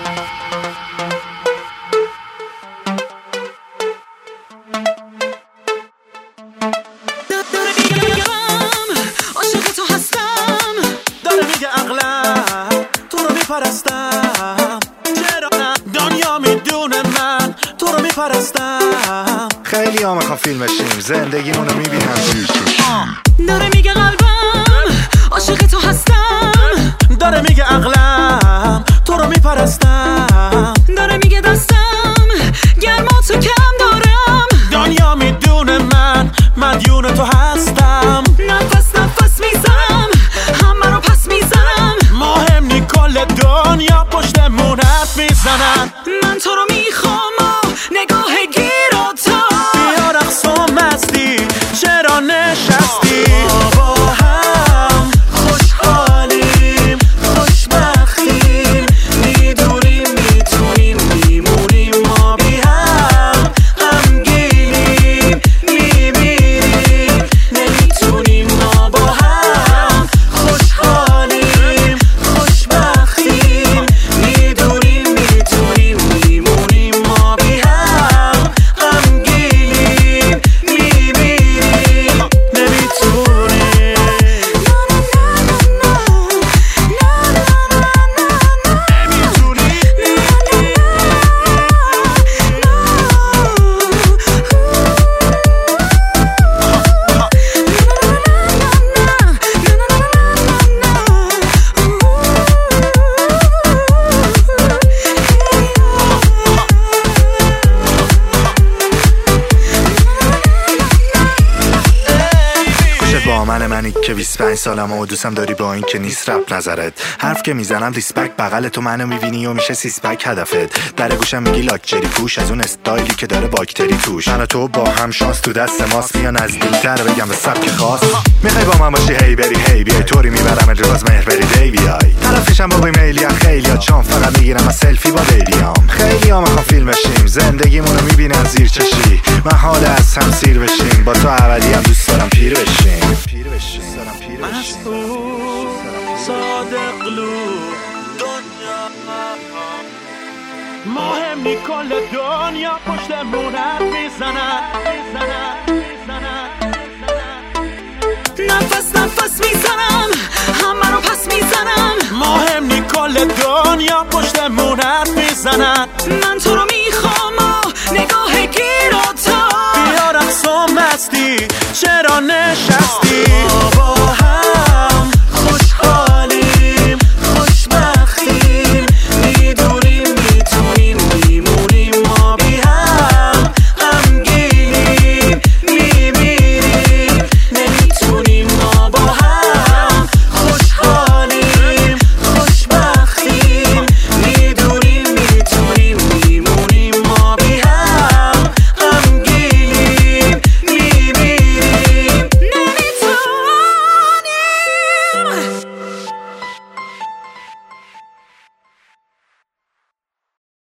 خیلی ها میخوام فیلم شیم، زندگیمونو میبینم زیر چشم. داره میگه قلبم عاشق تو هستم، داره میگه عقلم تو رو میپرستم، داره میگه دستم گرما تو کم دارم، دنیا میدونه من مدیون تو هستم. نفس میزنم همه رو پس میزنم، مهم نی کل دنیا پشتمون حرف میزنن. من تو رو میخوام و نگاه گیراتم، بیا رقص و مستی چرا نشستی؟ با هم خوشحالیم خوشبختیم، میدونیم میتونیم میمونیم ما بی هم، غمگینیم میمیریم نمیتونیم ما با هم خوشحالیم خوشبختیم، میدونیم میتونیم میمونیم ما بی هم، غمگینیم میمیریم نمیتونیم. با منی که 25 سالم و دوستم داری با این که نیست رپ نظرت، حرف که میزنم ریسپکت، بغل تو منو میبینی و میشه سیسپک هدفت، در گوشم میگی لاکچری پوش از اون استایلی که داره باکتری توش، من و تو با هم شانس تو دست ماست، بیا نزدیکتر بگم به سبک خاص، میخوای با من باشی هی بری هی بیای طوری میبرم باز مهر بری دی بیای، طرفشم با ایمیلی ها خیلی ها چون فقط میگیرم از سلفی با بیلیام، خیلی ها میخوام فیلم شیم، زندگیمونو میبینم زیر چشی، من حال از هم سیر بشیم، با تو اولی هم دوست دارم پیر بشیم. مسئول صادق قلوب دنیا، مهم نی کل دنیا پشتمون حرف میزنن. نفس میزنم همه رو پس میزنم، مهم نی کل دنیا پشتمون حرف میزنن. من تو رو